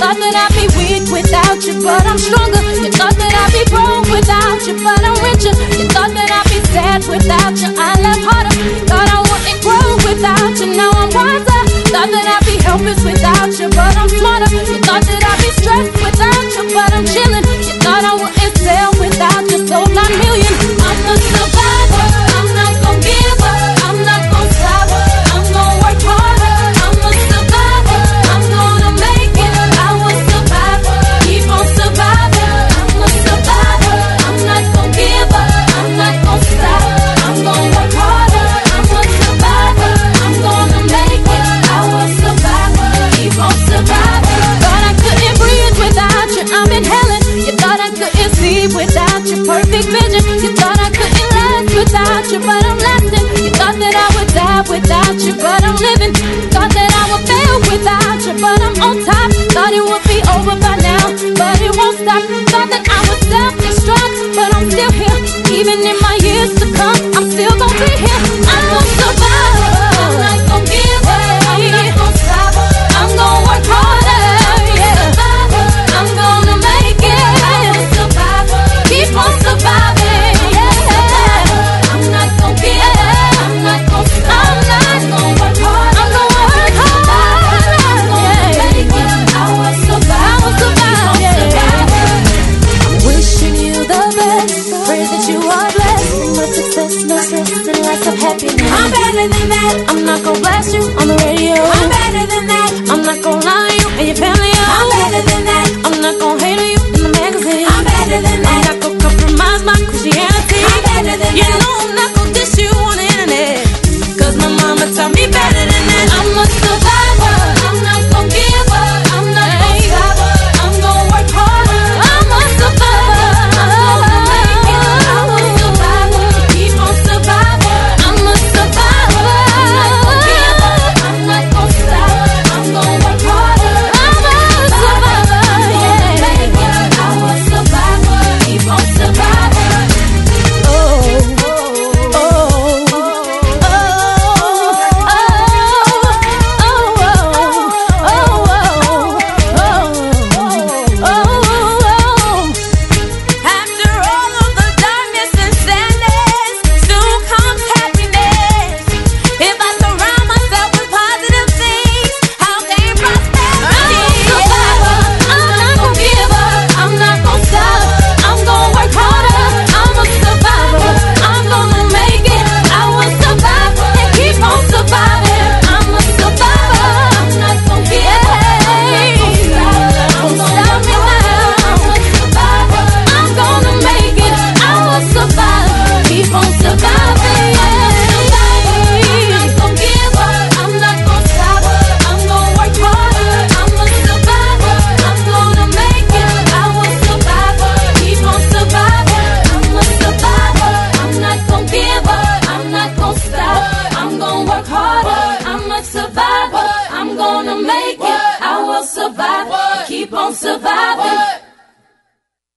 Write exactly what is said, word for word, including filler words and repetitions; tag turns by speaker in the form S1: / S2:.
S1: thought that I'd be weak without you, but I'm stronger. You thought that I'd be broke without you, but I'm richer. You thought that I'd be sad without you, I laugh harder. Thought I wouldn't grow without you, now I'm wiser. Thought that I'd be helpless without you, but I'm smarter. You thought that I'd be stressed without you, but I'm chilling. You thought I wouldn't sell without you, sold nine million. I'm a survivor, I'm not gon' give up, I'm not gon' stop, I'm gon' work harder. I'm a survivor, I'm gonna make it, I will survive, keep on surviving. I'm a survivor, I'm not gon' give up, I'm not gon' stop, I'm gon' work harder. I'm a survivor, I'm gonna make it, I will survive, keep on surviving. Thought I couldn't breathe without you, I'm inhaling. You thought I couldn't see without your perfect vision. You thought I couldn't last without you, but I'm lasting. You thought that I would die without you, but I'm living. Thought that I would fail without you, but I'm on top. Thought it would be over by now, but it won't stop. Thought that I would self-destruct, but I'm still here. Even in my years to come, I'm still gonna be here. I'm a survivor, I'm not gonna give up, I'm not gonna stop, I'm gonna work harder. Yeah, I'm gonna make it, I'm a survivor, keep on surviving. Yeah, I'm not gonna give up, I'm not gonna stop, I'm not gonna work hard, I'm gonna work hard. I'm gonna make it, I will survive, I will survive. Yeah. I'm wishing you the best, pray that you are blessed. Much success, no stress, and lots of happiness. I'm better than that. I'm not gonna blast you on the radio. I'm better than that. I'm not gonna lie to you and your family. I'm better than that. I'm not gonna hate on you in the magazine. I'm better than that.